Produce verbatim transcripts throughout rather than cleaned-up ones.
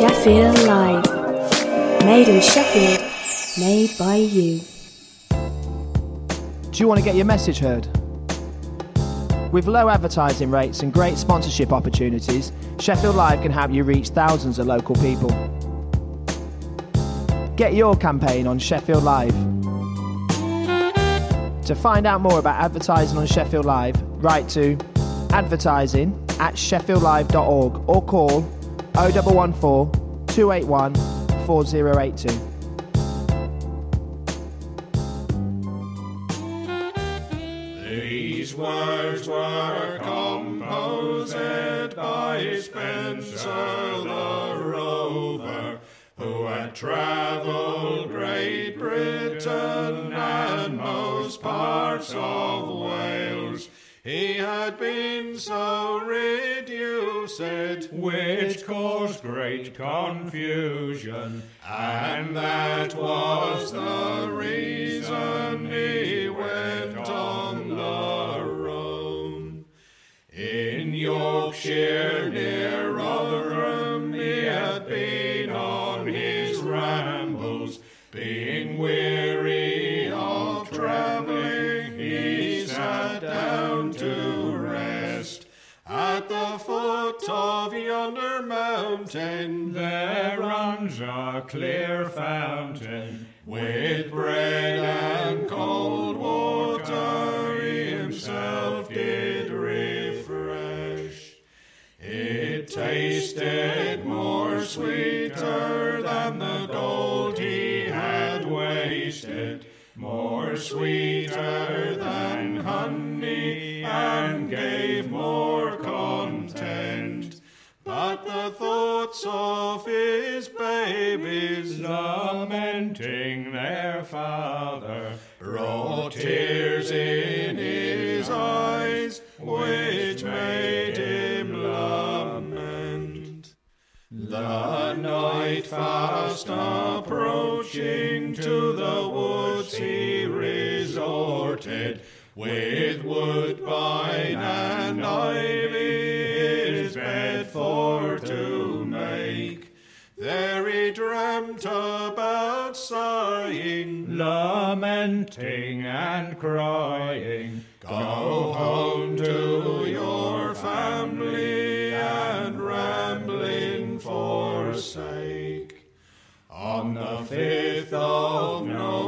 Sheffield Live. Made in Sheffield, made by you. Do you want to get your message heard? With low advertising rates and great sponsorship opportunities, Sheffield Live can help you reach thousands of local people. Get your campaign on Sheffield Live. To find out more about advertising on Sheffield Live, write to advertising at sheffield live dot org or call oh one one four, two eight one, four oh eight two. These words were composed by Spencer the Rover, who had travelled Great Britain and most parts of Wales. He had been so reduced, which caused great confusion, and that was the reason he went on the road. In Yorkshire near Rotherham he had been on his rambles, being weary of travelling, he sat down to rest. At the foot of yonder mountain there runs a clear fountain, with bread and cold water he himself did refresh. It tasted more sweeter than the gold he had wasted, more sweeter than honey, and gave more content. But the thoughts of his babies, lamenting their father, brought tears in his eyes, which made him lament. The night fast approaching, to the woods he resorted, with woodbine and ivy his bed for to make. There he dreamt about sighing, lamenting and crying, "Go home to your family and rambling forsake." On the fifth of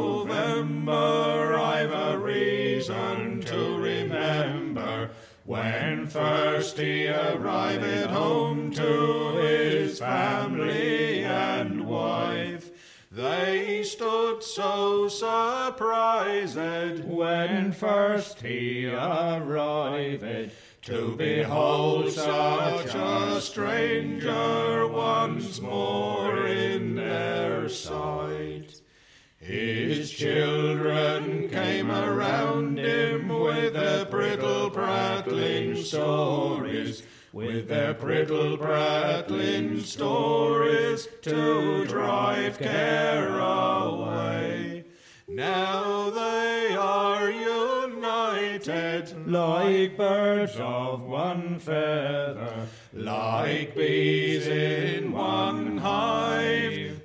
November I've a reason to remember, when first he arrived home to his family and wife. They stood so surprised when first he arrived, to behold such a stranger once more in their sight. His children came around him with their prittle prattling stories, with their prittle prattling stories, to drive care away. Now they are united, like birds of one feather, like bees in one hive,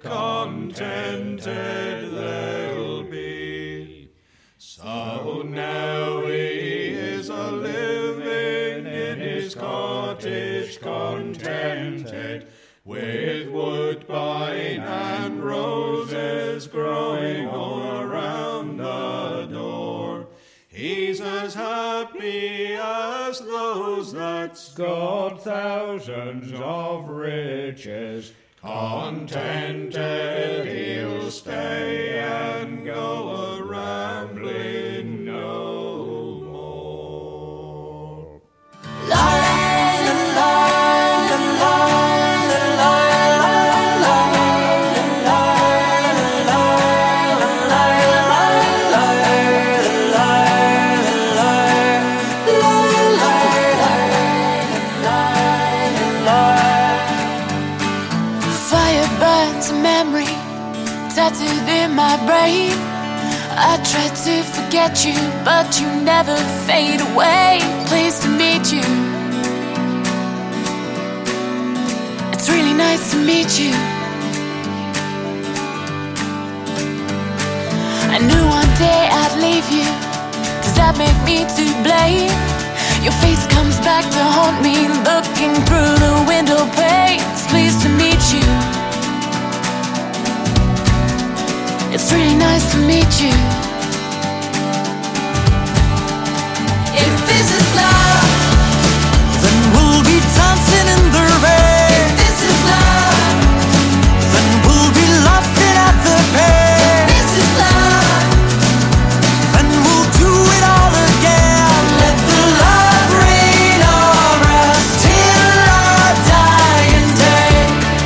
contented they'll be. So now he is a living in his cottage contented, with woodbine and roses growing all around the door. He's as happy as those that's got thousands of riches. Contented he'll stay and go a-rambling no more. La la la la la la la tattooed in my brain. I tried to forget you, but you never fade away. Pleased to meet you. It's really nice to meet you. I knew one day I'd leave you. Does that make me to blame? Your face comes back to haunt me, looking through the window panes. Pleased to meet you. It's really nice to meet you. If this is love, then we'll be dancing in the rain. if this is love, Then we'll be laughing at the pain. this is love. Then we'll do it all again. Let the love rain over us till our dying day.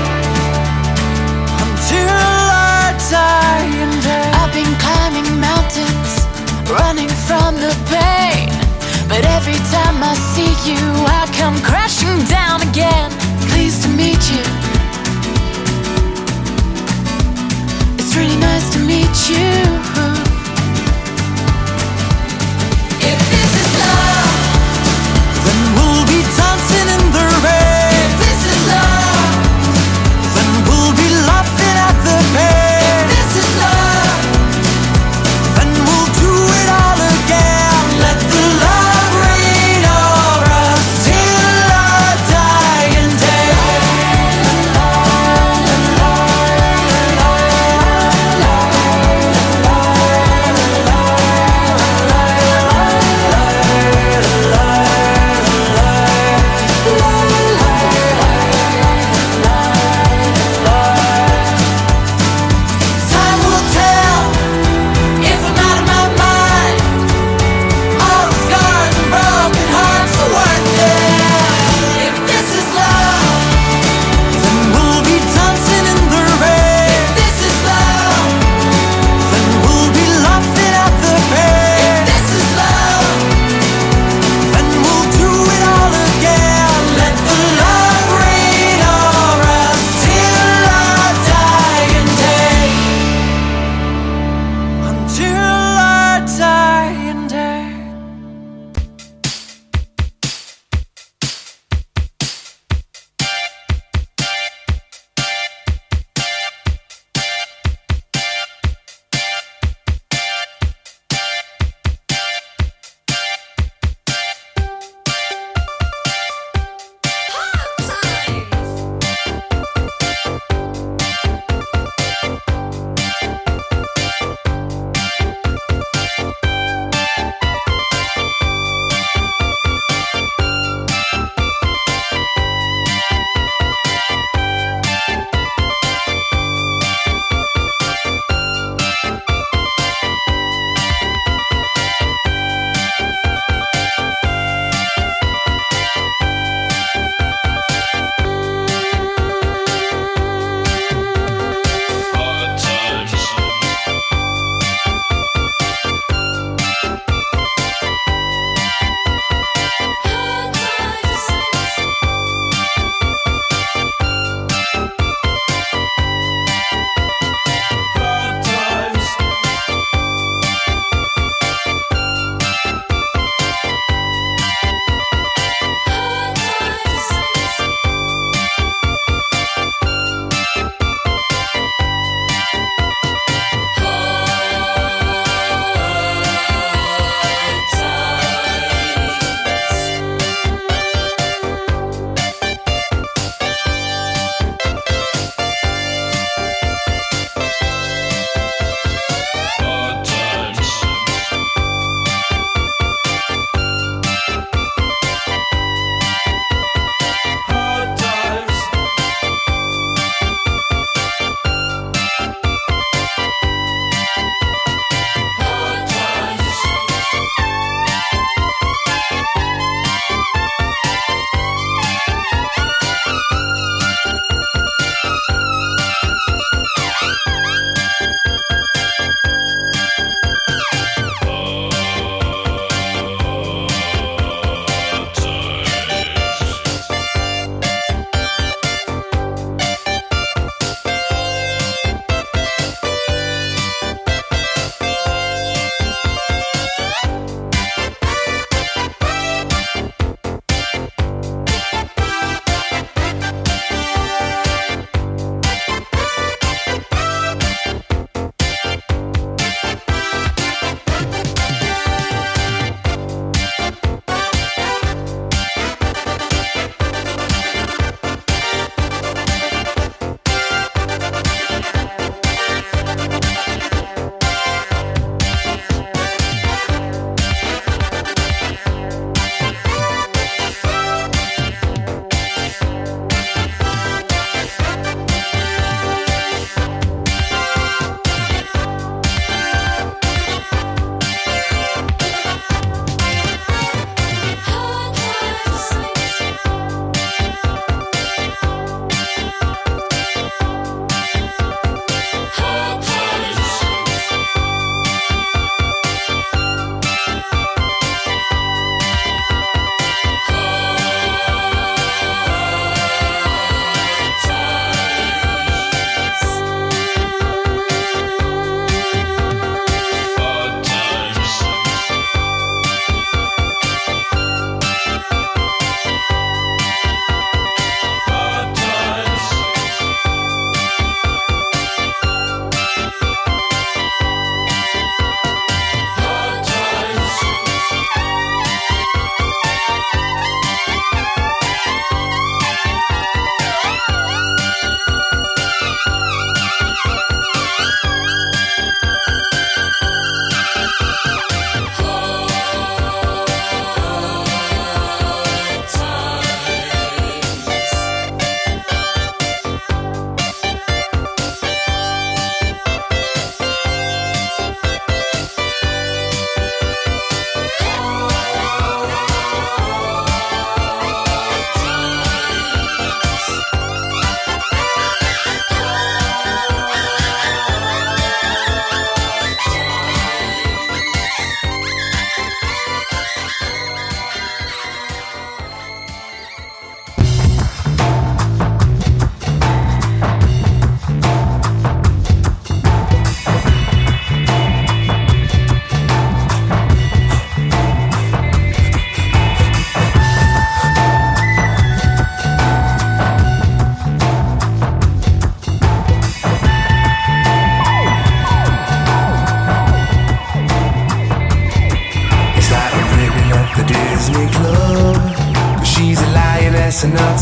Until our dying day. I've been climbing mountains, running from the pain. But every time I see you, I come crashing down again. Pleased to meet you. It's really nice to meet you. If this is love, Then we'll be dancing in the rain. if this is love, Then we'll be laughing at the pain. this is love. Then we'll do it all again. Let the love rain over us till our dying day.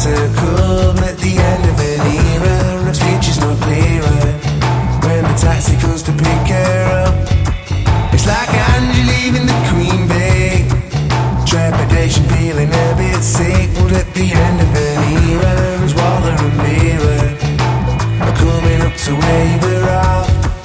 to come at the end of an era. Her future's not clearer when the taxi comes to pick her up. It's like Angie leaving the Queen Bee. Trepidation, feeling a bit sick. But at the end of an era, as Walter and Mira are coming up to wave her off.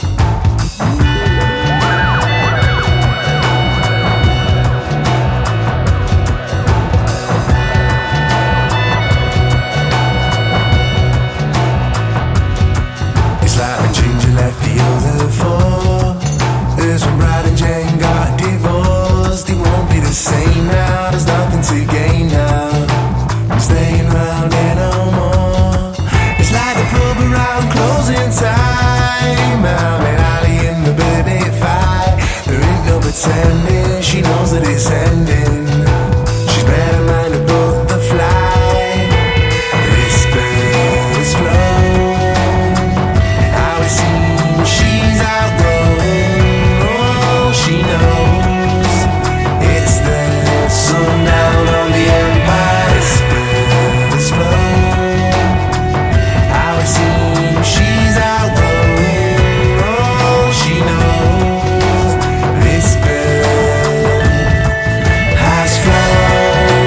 It's like when Ginger left the other four. There's when Brad and Jane got divorced. It won't be the same now, there's nothing to gain now. I'm staying round here no more. It's like the pub around closing time. I'm and Ali in the birthday fight. There ain't no pretending, she knows that it's ending. She's better mind to book the flight. This bird is flown. How it seems she's outgrown. Oh, she knows it's the sundown on the Empire. This bird is flown. How it seems she's outgrown. Oh, she knows this bird has flown.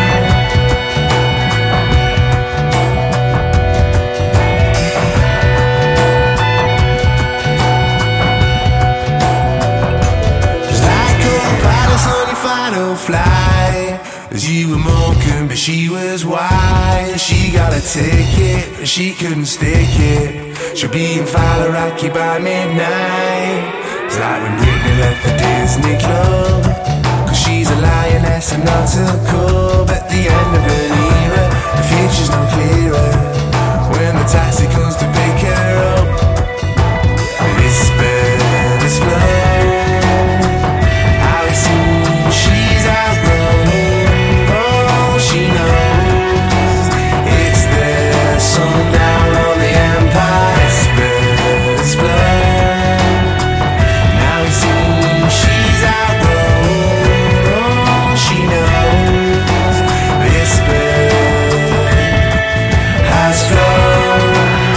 Just like co-pilots on your final flight, as you were milking, but she was wise. She got a ticket, but she couldn't stick it. She'll be in Faliraki by midnight. It's like when Britney left the Disney Club, cause she's a lioness and not a cub. At the end of an era, the future's no clearer when the taxi comes to pick her up. This bird is flown. How it seems she's outgrown. Oh, she knows it's the sundown on the Empire. This bird is flown. Now it seems she's outgrown. Oh, she knows this bird has flown.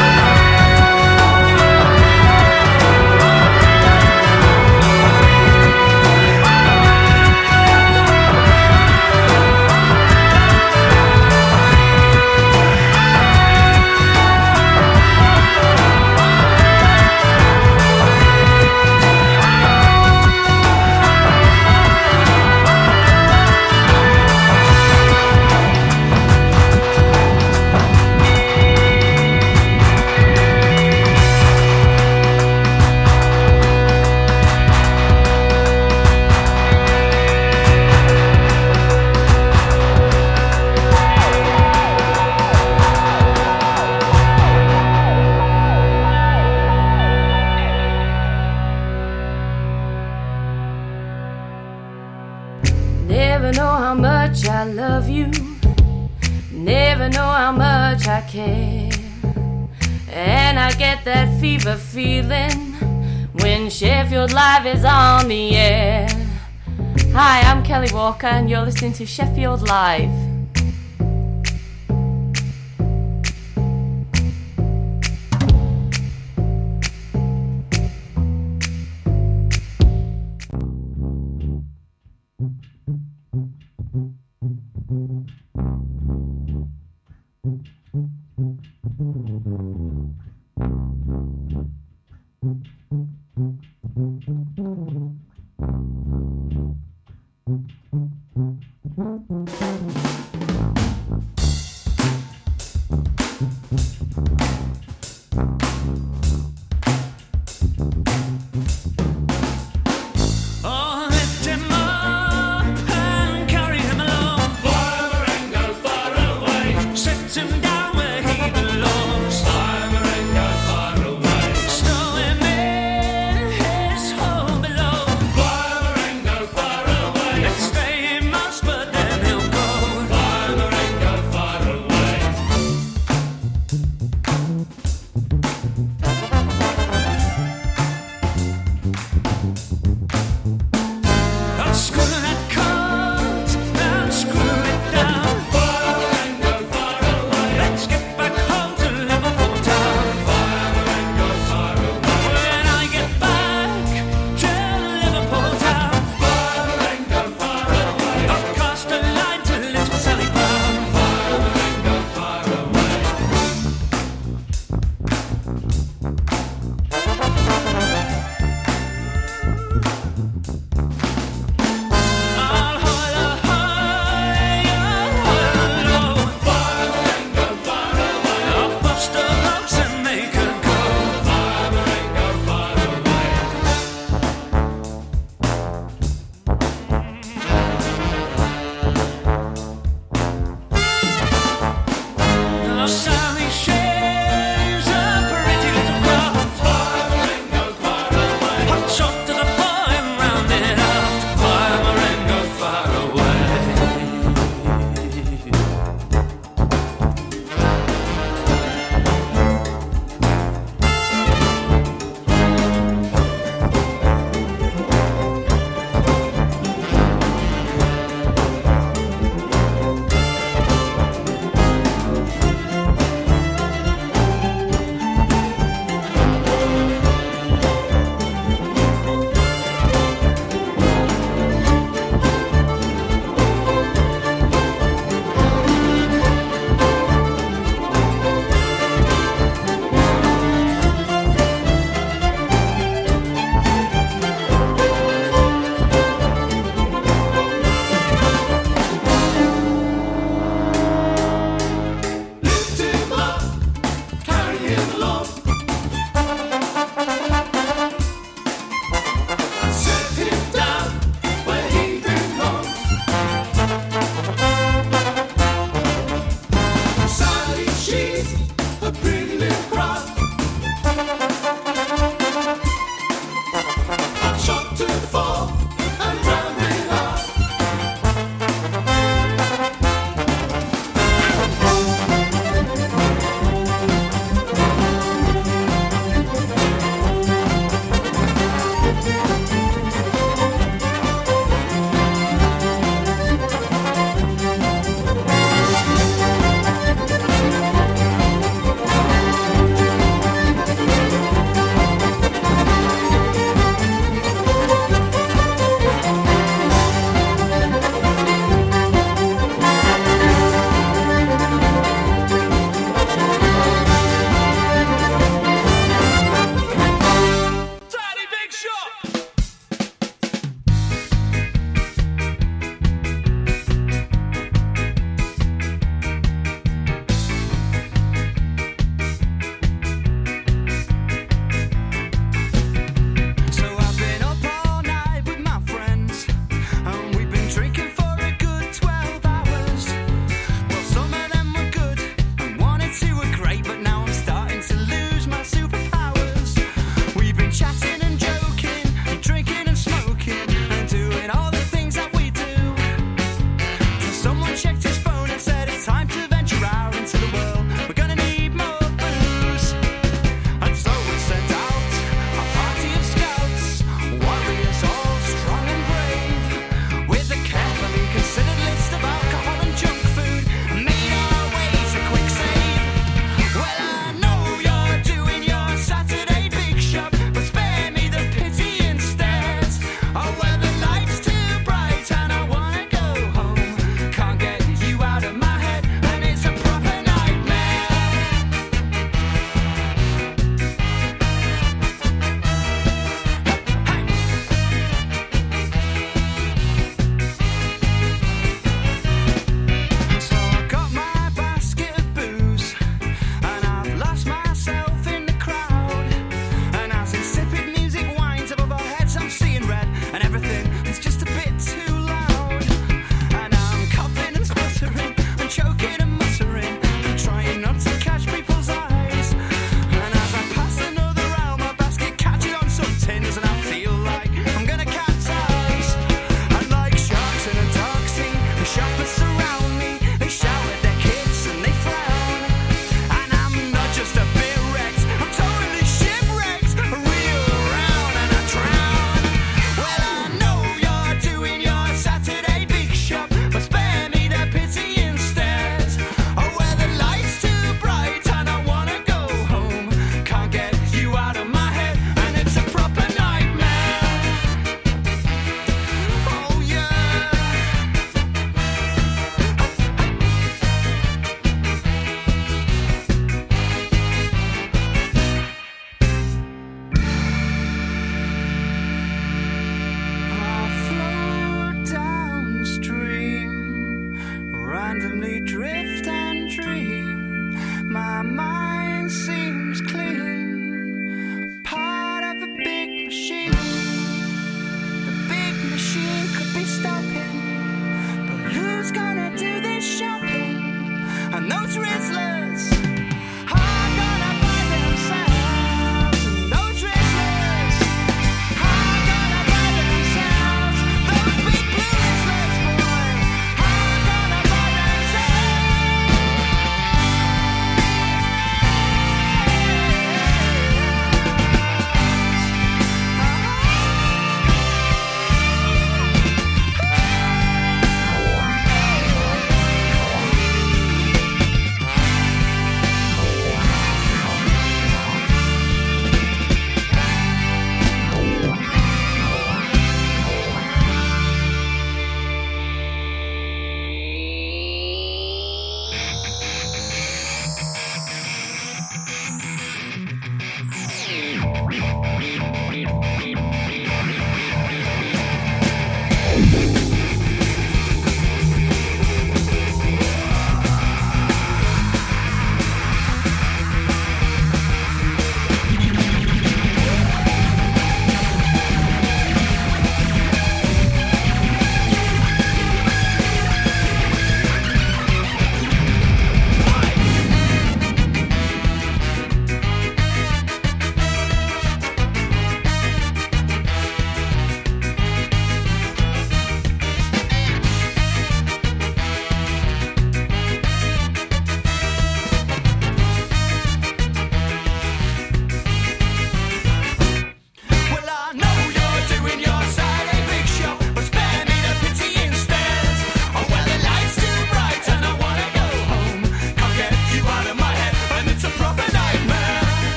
Never know how much I love you. Never know how much I care. And I get that fever feeling when Sheffield Live is on the air. Hi, I'm Kelly Walker and you're listening to Sheffield Live. Oh, lift him up and carry him along. Fire and go far away. Set him down where he belongs. Fire and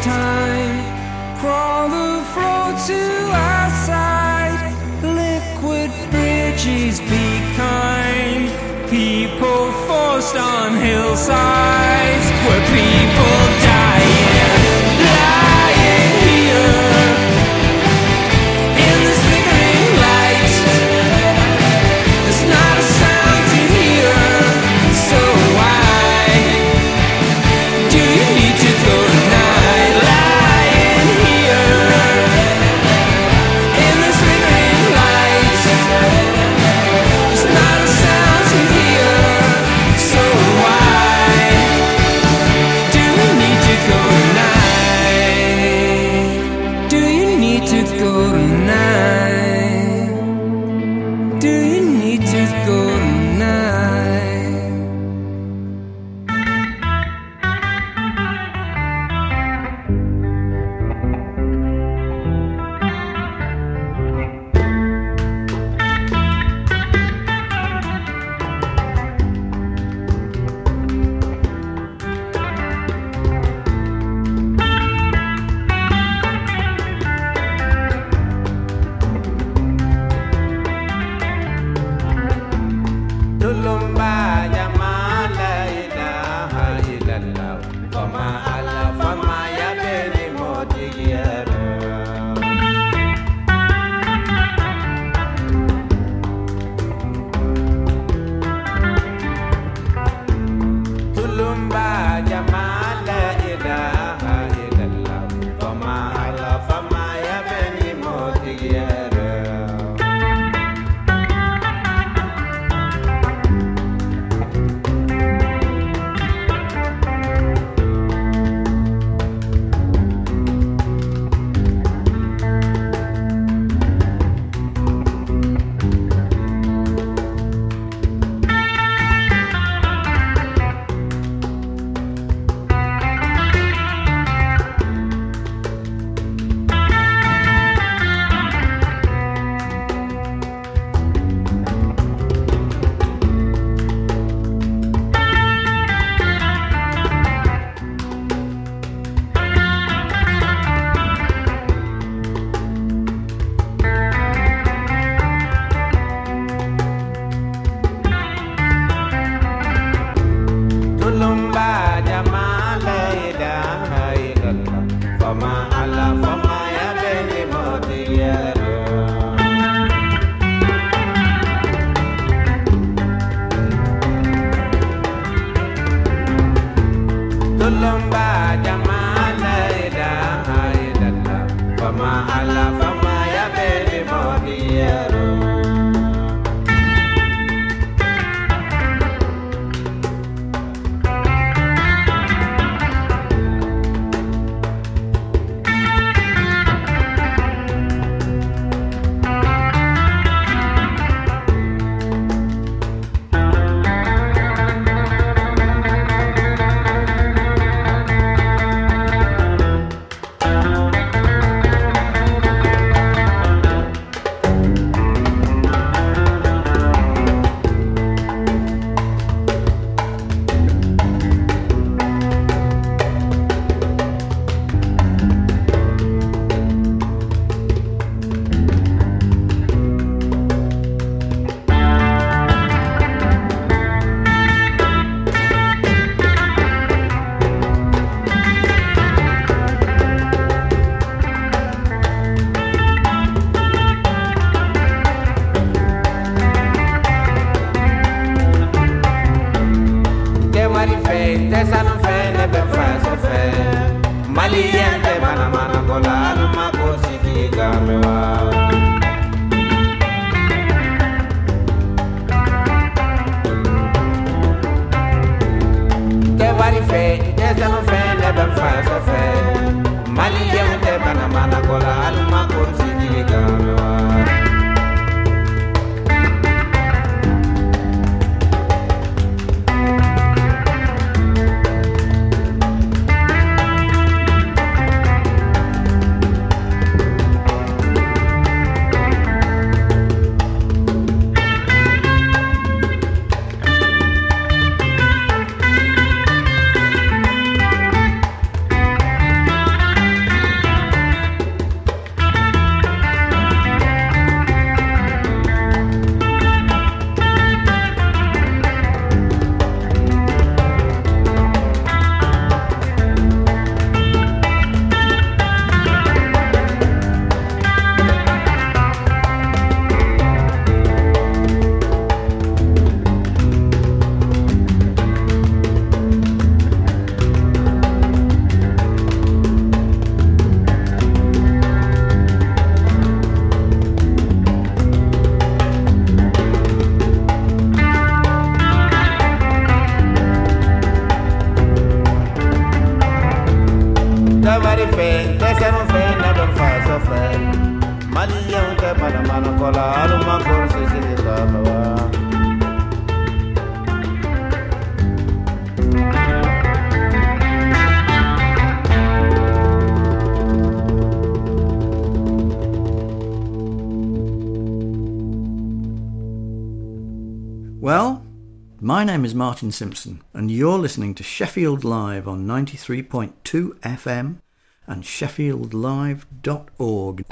time. Crawl the floor to our side. Liquid bridges, be kind. People forced on hillsides where people dying, lying here in this flickering light. There's not a sound to hear, so why do you need to go tonight? Lying here in this flickering light. There's not a sound to hear, so why do you need to go tonight? Do you need to go tonight? Do you need to go tonight? Tulumba jamaa la ilaha illallah. Fama Allah, fama ya beni motigiara. Tulumba jamaa la ilaha illallah. Fama Allah, fama ya beni motigiara. Tulumba jamaa la ilaha illallah. Fama Allah, fama ya beni motigiara. Tulumba jamaa la ilaha illallah. Fama Allah, fama ya beni motigiara. Tesa no fe, ne be France fe. Malien de mana mana kola, no ma kosi ki gamewa. Ke vari fe, tesa no fe, ne be France fe. Malien de mana mana kola, no ma kosi ki gamewa. aluma korse silika bawa. Well, my name is Martin Simpson, and you're listening to Sheffield Live on ninety-three point two F M and sheffield live dot org.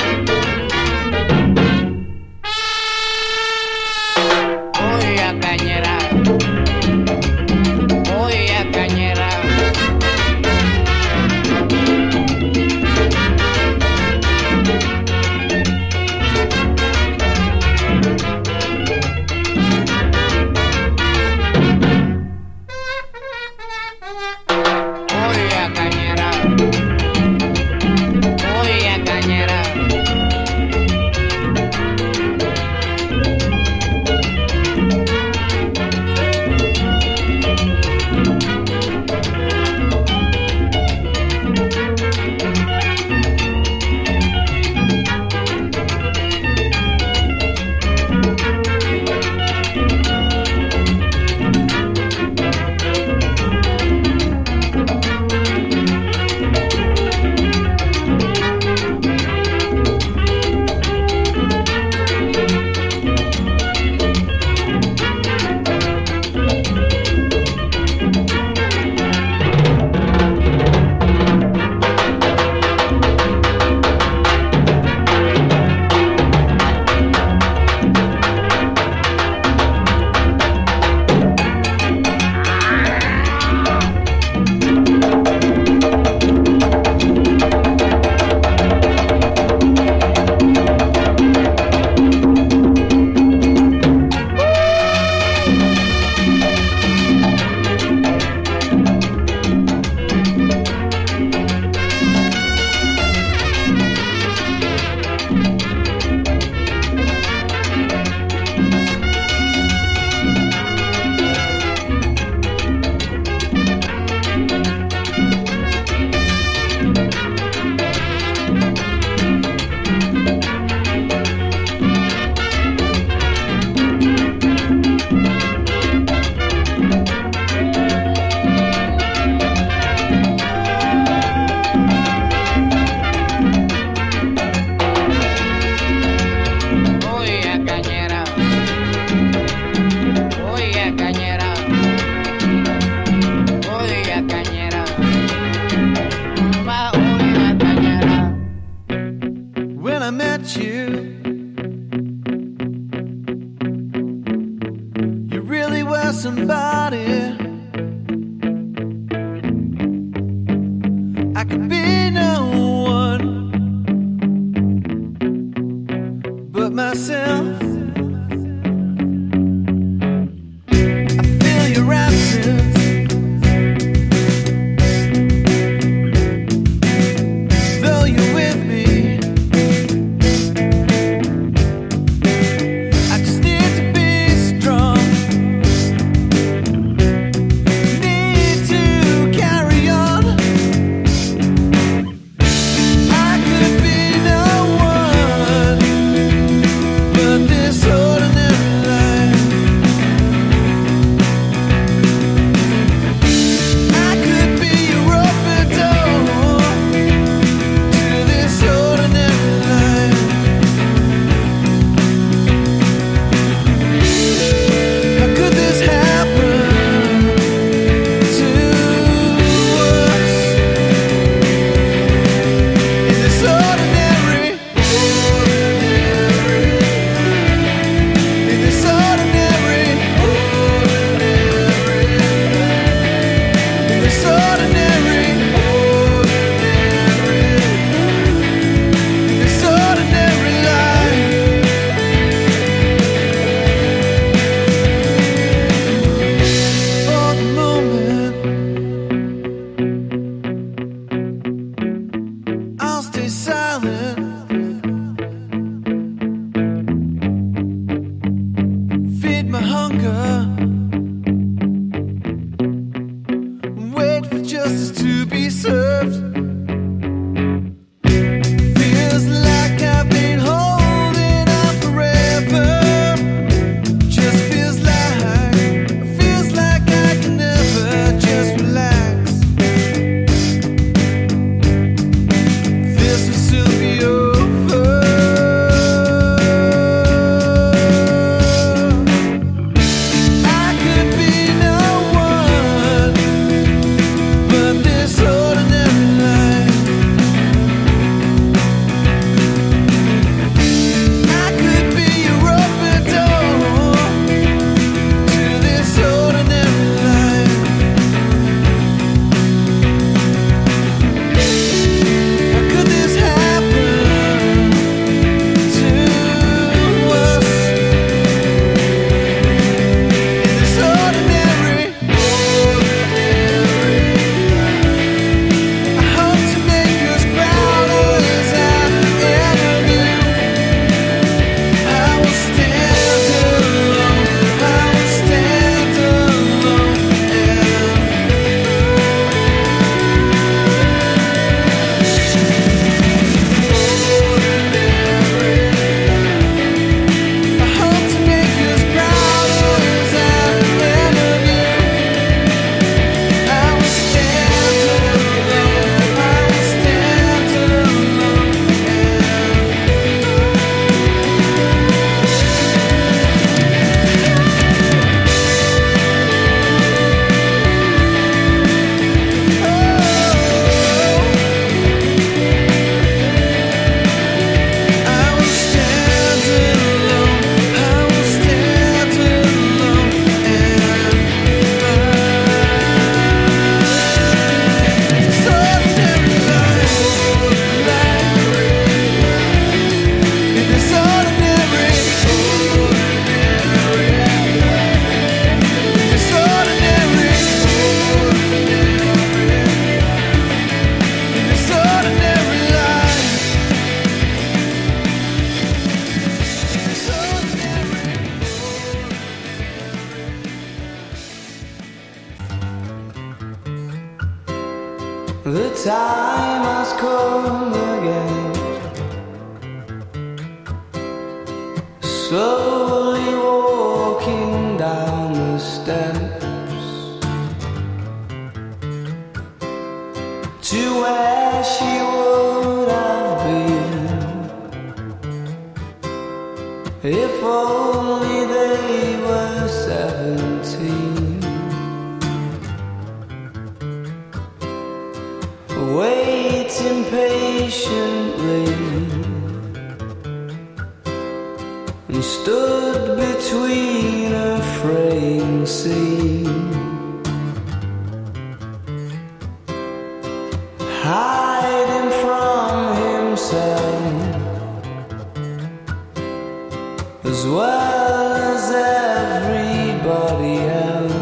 Caña met you, you really were somebody. I could be no one but myself. I feel your absence, though you're with me. I just need to be strong, need to carry on. I could be no one but this ordinary life. I could be your open door to this ordinary life. How could this happen to us in this ordinary, in this ordinary, in this ordinary, in this ordinary life. For the moment, I'll stay silent, feed my hunger, wait for justice to be served. Feels like I've been holding on forever. Just feels like, feels like I can never just relax. This will soon be over. I could be no one but this ordinary life. I could be your open door to this ordinary life. How could this happen to us in this ordinary? I hope to make you as proud as I ever knew. I will stand alone, I will stand alone, I hope to make you as proud as I ever knew. I will stand alone, I will stand alone. I will stand alone, I will stand alone and this ordinary life, in this ordinary, in this ordinary, in this ordinary life. The time has come again, slowly walking down the steps to where she would have been if only they were seventeen. Waiting patiently stood between a fraying scene, hiding from himself as well as everybody else.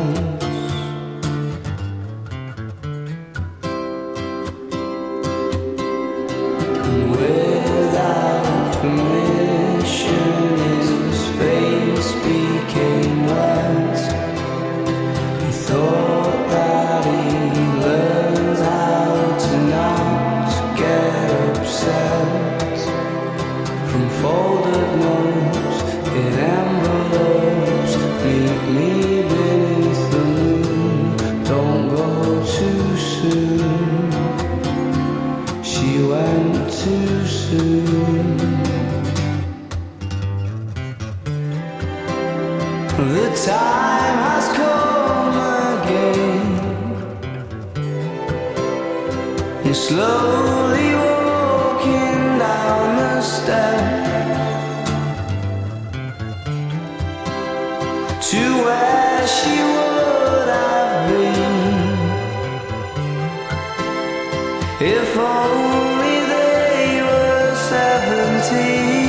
And without permission, his face became wet. He thought that he learned how to not get upset. From folded notes in envelopes, meet me beneath the moon. Don't go too soon. She went too soon. The time has come again. You're slowly walking down the steps to where she would have been if only they were seventeen.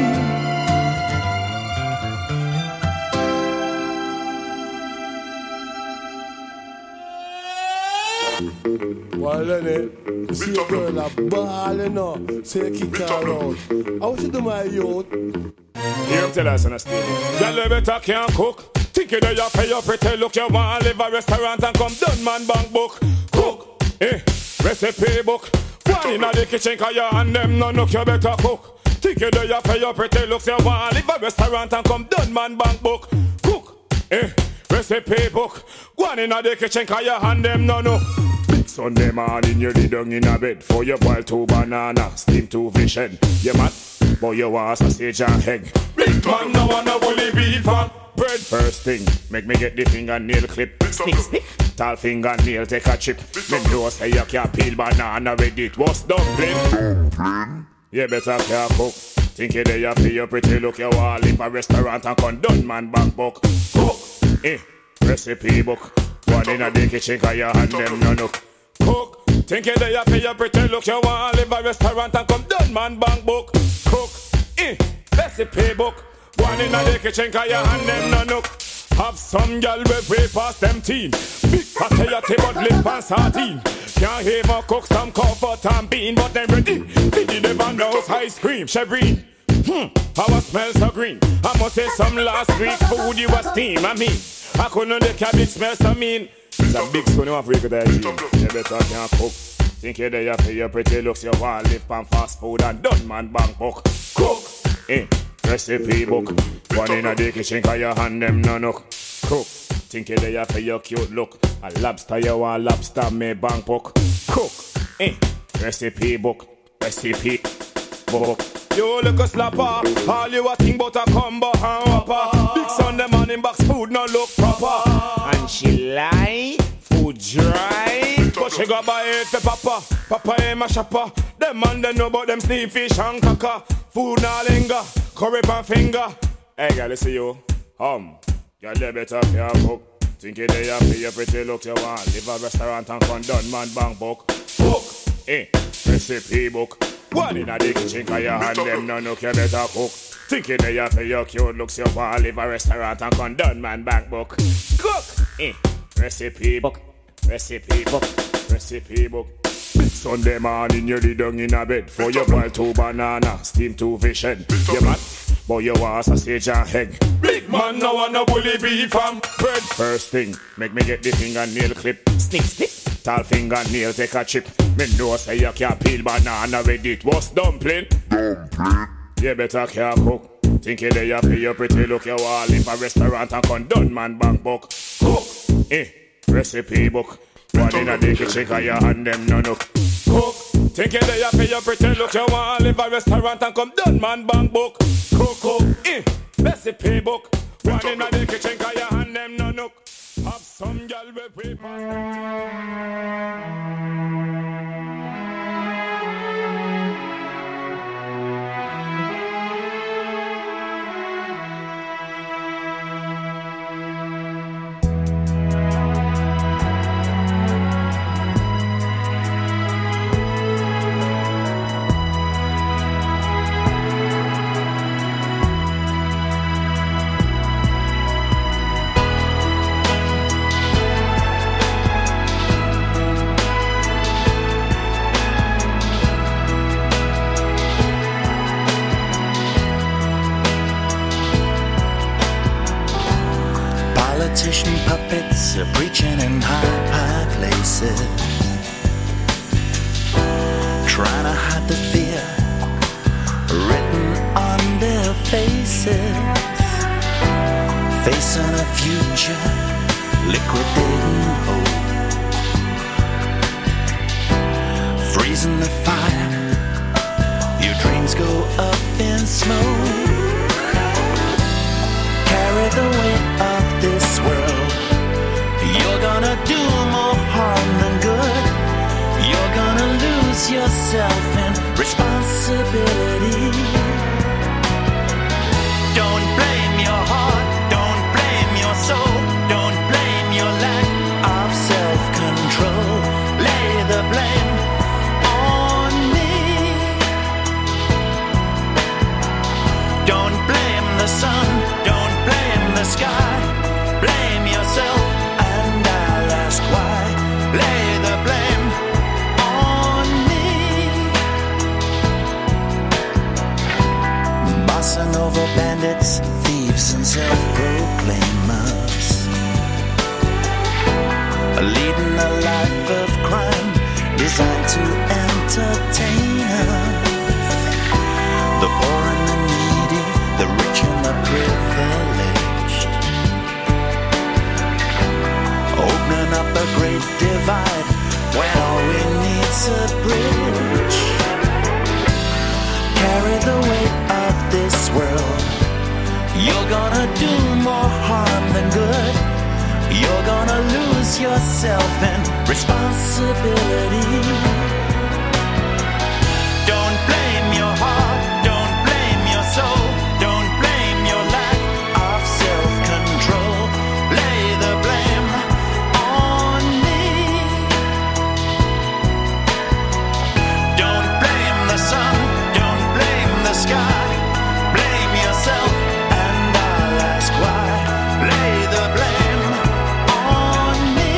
Well, then it, see a girl a ball, you know, say kick her out. How should do my youth? Here, tell us on a stage. Girl, you better can't cook. Think you know you pay your pretty look. You want to live a restaurant and come done man bank book. Cook, eh, recipe book. One in the kitchen cause you and them no look. You better cook. Think you know you pay your pretty looks. You want to live a restaurant and come done man bank book. Cook, eh, recipe book. One in the kitchen cause you and them no look. Sunday morning you lay down in a bed for your boil two banana, steam two fish head. You mad? But you want sausage and egg. Big man no wanna bully beef and bread. First thing, make me get the fingernail clip. Stick, stick. Tall fingernail take a chip. Me know say you can't peel banana with it. What's dumpling? Dumpling? You better can't cook. Think you there you pay your pretty look. You want live a restaurant and come done man bank book. Cook, eh, recipe book. One in a the kitchen cause you and them no look. Cook, think you there you pay your pretty look. You want to live a restaurant and come done man bank book. Cook, eh, recipe book. One in the kitchen cause you and them no look. Have some girl with way past them teen. Big fatty but lip and sardine. Can't even cook some comfort and bean. But them ready, did you never know ice cream, Chevrine. Hmm, how I smell so green. I must say some last week food you was steam. I mean, I couldn't the cabbage smell so mean. It's a big spoon you want to break with that gene. You better can't cook. Think you there you pay your pretty looks. You want to live on fast food and done man bank book. Cook, eh, recipe book. One in the kitchen cause you hand them no look. Cook, think you there you pay your cute look. A lobster you want lobster me bank book. Cook, eh, recipe book. Recipe book. You look a slapper. All you a think about a combo and whopper. Big Sunday morning box food no look proper. And she lie, food dry. But she got buy it for papa. Papa ain't my shopper. Them man they know about them sneak fish and caca. Food no linger, curry pan finger. Hey girl, listen you. Um, girl you better care cook. Think you there you pay your pretty look. You want live a restaurant and come done man bank book. Book, eh, recipe book. One in a the kitchen cause you and them no look. You better cook. Think you there you pay your cute looks. You want live a restaurant and come done man bank book. Cook, eh, recipe book. Recipe book. Recipe book. Big Sunday morning you lay down in a bed for your boil two banana, steam two fish head. You mad? But you want sausage and egg. Big man no wanna bully beef and bread. First thing, make me get the fingernail clip. Stick, stick. Tall fingernail take a chip. Me know say you can't peel banana with it. What's dumpling? Dumpling. You better can't cook. Think you there you pay your pretty look. You want live a restaurant and come done man bank book. Cook, eh, recipe book. One in a the kitchen cause you and them no look. Cook, think you there you pay your pretty look. You want live a restaurant and come done man bank book. Cook, cook, eh, recipe book. One in a the kitchen cause you and them no look. Have some girl with way past them. politician puppets are preaching in high, high places, trying to hide the fear written on their faces, facing a future, liquidating hope, freezing the fire, your dreams go up in smoke. Carry the weight of this world, you're gonna do more harm than good. You're gonna lose yourself in responsibility. Don't blame your heart, don't blame your soul, don't blame your lack of self-control. Lay the blame on me. Don't blame the sun, don't blame the sky. Blame yourself and I'll ask why. Lay the blame on me. Bossa Nova bandits, thieves and self-proclaimers, leading a life of crime designed to entertain us. The poor and the needy, the rich and the privileged, opening up a great divide when all we need's a bridge. Carry the weight of this world, you're gonna do more harm than good. You're gonna lose yourself in responsibility. Don't blame your heart, don't blame your soul, don't blame your lack of self-control. Lay the blame on me. Don't blame the sun, don't blame the sky. Blame yourself and I'll ask why. Lay the blame on me.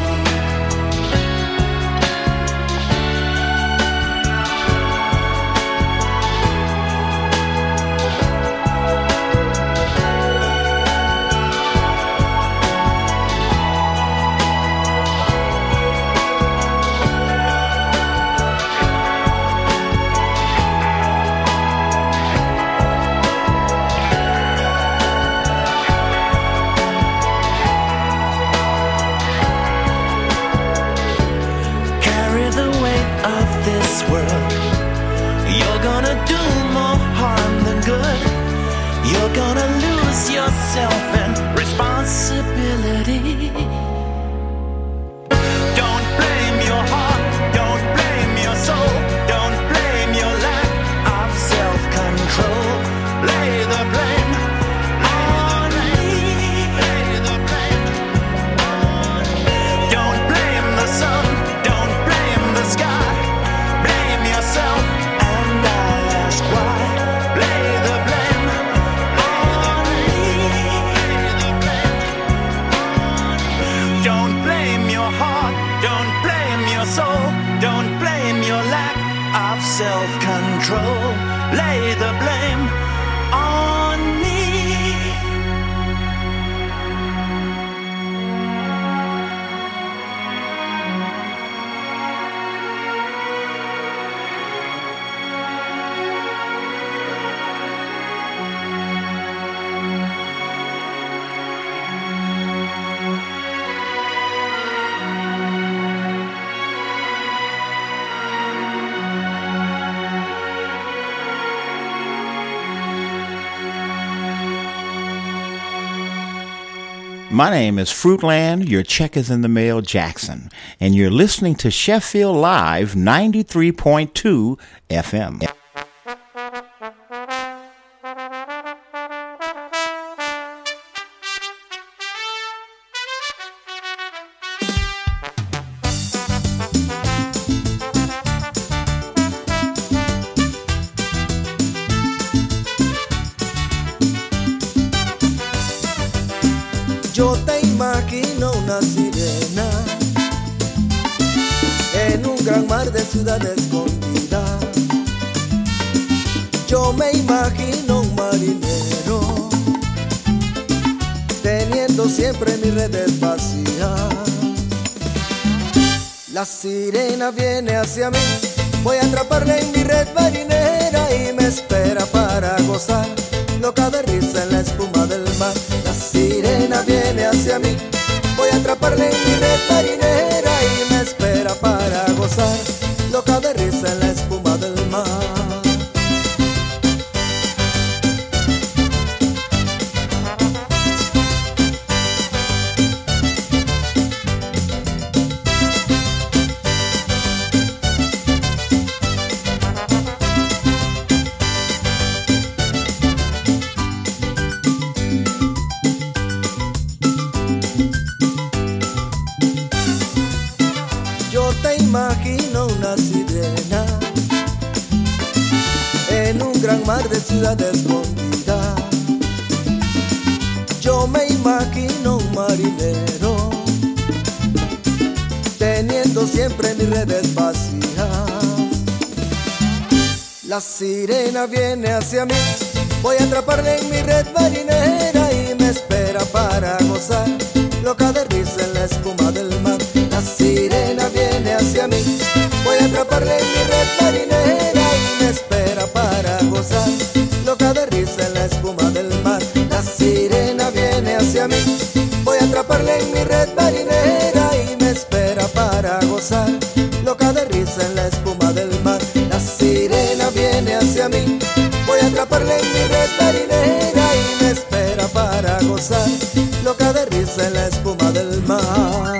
Carry the weight of this world, you're gonna do more harm than good. You're gonna lose yourself in responsibility. Don't blame your heart, don't blame your soul, don't blame your lack of self-control. Lay the blame on me. Lay the blame on me. Don't blame the sun, don't blame the sky. Blame yourself and I'll ask why. Lay the blame on me. Don't blame your heart, don't blame your soul, don't blame your lack of self-control. Lay the blame on me. My name is Fruitland, your check is in the mail, Jackson, and you're listening to Sheffield Live ninety-three point two F M. Yo te imagino una sirena en un gran mar de ciudad escondida. Yo me imagino un marinero teniendo siempre mi red es vacía. La sirena viene hacia mí, voy a atraparla en mi red marinera y me espera para gozar, loca de risa en la espuma del mar. La sirena viene hacia mí, voy a atraparla en mi red marinera y me espera para gozar, loca de risa en la espuma del mar. Imagino una sirena en un gran mar de ciudad escondida. Yo me imagino un marinero teniendo siempre mis redes vacías. La sirena viene hacia mí, voy a atraparla en mi red marinera y me espera para gozar, loca de risa en la espuma del mar. La sirena viene hacia mí, voy a atraparla en mi red marinera y me espera para gozar, loca de risa en la espuma del mar. La sirena viene hacia mí, voy a atraparla en mi red marinera y me espera para gozar, loca de risa en la espuma del mar. La sirena viene hacia mí, voy a atraparla en mi red marinera y me espera para gozar, loca de risa en la espuma del mar.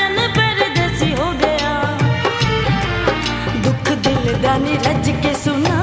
रज के सुना